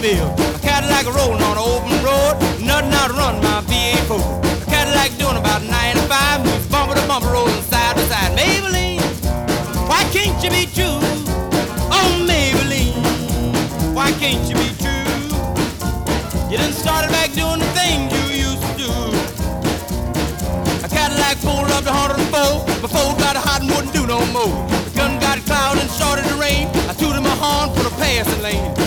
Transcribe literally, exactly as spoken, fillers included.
Peterbilt. A Cadillac rolling on an open road, nothing out run my V eight four. A Cadillac doing about ninety-five, moves bumper to bumper, rolling side to side. Maybelline, why can't you be true? Oh, Maybelline, why can't you be true? You done started back doing the things you used to do. A Cadillac pulled up to one oh four, before got hot and wouldn't do no more. The gun got cloud and started to rain. I tooted my horn for the passing lane.